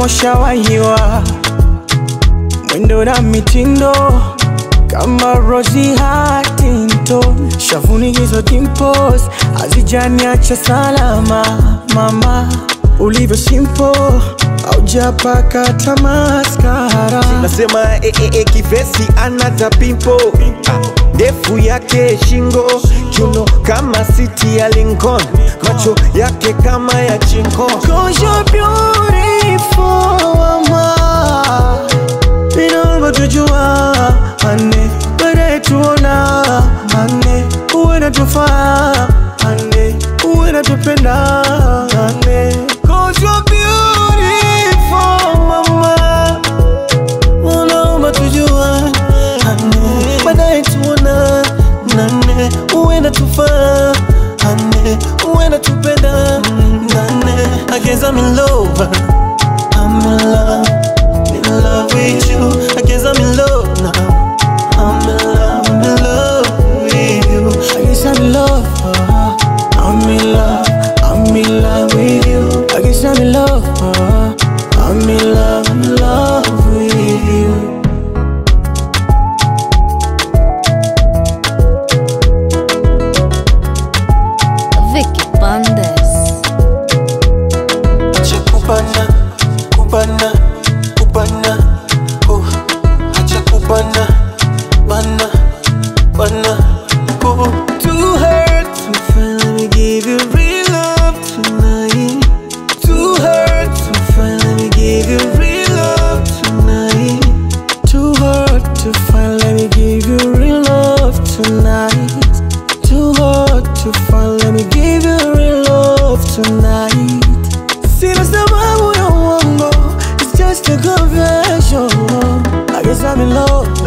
ushawahiwa mwendo na mitindo kama Rosie Huntington. Shavuni hizo dimples hazijaniacha salama. Mama ulivyo simple haujapaka tamaskara. Nasema kifesi anata pimpo, ndefu yake shingo, kiuno kama City ya Lincoln, macho yake kama ya chinko. 'Cause you're beautiful mama, inaomba tujua ane, baadaye tuona ane, uwe natufaa ane, uwe natupenda ane. 'Cause you're beautiful mama, inaomba tujua ane, baadaye tuona ane, uwe natufaa ane, uwe natupenda ane. I guess I'm in love, I'm in love with you. I guess I'm in love now, I'm in love with you. I guess I'm in love, I'm in love with you. I guess I'm in love, I'm in love with you. Vicky Bandes. Acha kubana, kubana, kubana, oh. Acha kubana, bana, bana, oh. Too hurt to finally give you real love tonight. Too hurt to finally give you real love tonight. Too hard to finally give you real love tonight. Too hard to finally give you real love tonight. Sina sababu ya uongo, it's just a confession. I guess I'm in love,